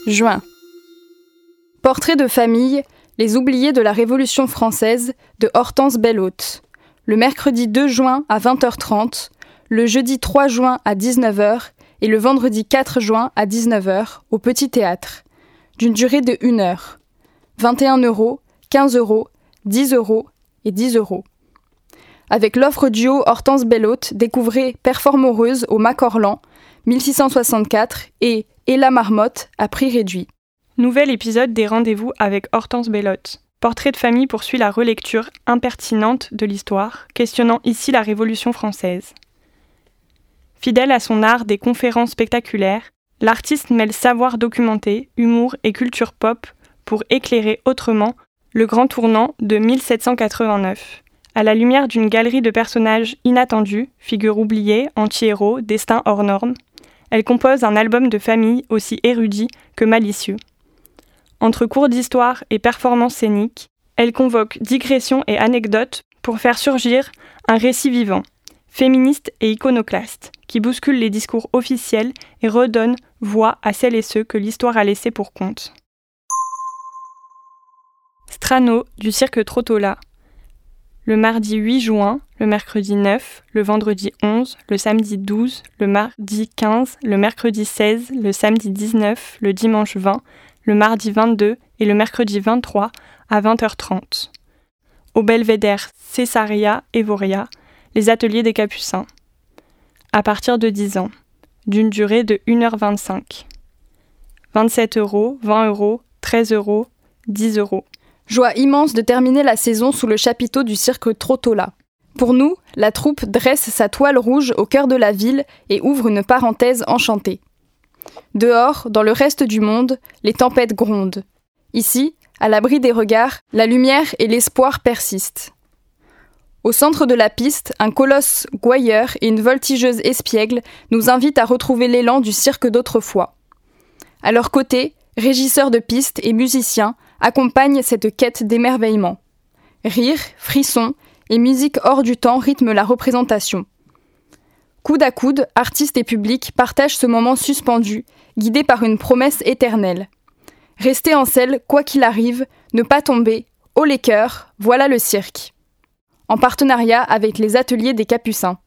Juin. Portrait de famille, les oubliés de la Révolution française de Hortense Bellhôte. Le mercredi 2 juin à 20h30, le jeudi 3 juin à 19h et le vendredi 4 juin à 19h au Petit Théâtre, d'une durée de 1 heure. 21 €, 15 €, 10 € et 10 €. Avec l'offre duo Hortense Bellhôte, découvrez Performereuse au Macorlan, 1664 et la Marmotte à prix réduit. Nouvel épisode des Rendez-vous avec Hortense Bellhôte. Portrait de famille poursuit la relecture impertinente de l'histoire, questionnant ici la Révolution française. Fidèle à son art des conférences spectaculaires, l'artiste mêle savoir documenté, humour et culture pop pour éclairer autrement le grand tournant de 1789. À la lumière d'une galerie de personnages inattendus, figures oubliées, anti-héros, destins hors normes, elle compose un album de famille aussi érudit que malicieux. Entre cours d'histoire et performances scéniques, elle convoque digressions et anecdotes pour faire surgir un récit vivant, féministe et iconoclaste, qui bouscule les discours officiels et redonne voix à celles et ceux que l'histoire a laissés pour compte. Strano du cirque Trottola. Le mardi 8 juin, le mercredi 9, le vendredi 11, le samedi 12, le mardi 15, le mercredi 16, le samedi 19, le dimanche 20, le mardi 22 et le mercredi 23 à 20h30. Au Belvédère Cessaria Evoria, les ateliers des Capucins. À partir de 10 ans, d'une durée de 1h25. 27 €, 20 €, 13 €, 10 €. Joie immense de terminer la saison sous le chapiteau du cirque Trottola. Pour nous, la troupe dresse sa toile rouge au cœur de la ville et ouvre une parenthèse enchantée. Dehors, dans le reste du monde, les tempêtes grondent. Ici, à l'abri des regards, la lumière et l'espoir persistent. Au centre de la piste, un colosse gouailleur et une voltigeuse espiègle nous invitent à retrouver l'élan du cirque d'autrefois. À leur côté, régisseurs de piste et musiciens accompagnent cette quête d'émerveillement. Rires, frissons et musique hors du temps rythment la représentation. Coude à coude, artistes et public partagent ce moment suspendu, guidés par une promesse éternelle. Rester en selle, quoi qu'il arrive, ne pas tomber, haut les cœurs, voilà le cirque. En partenariat avec les ateliers des Capucins.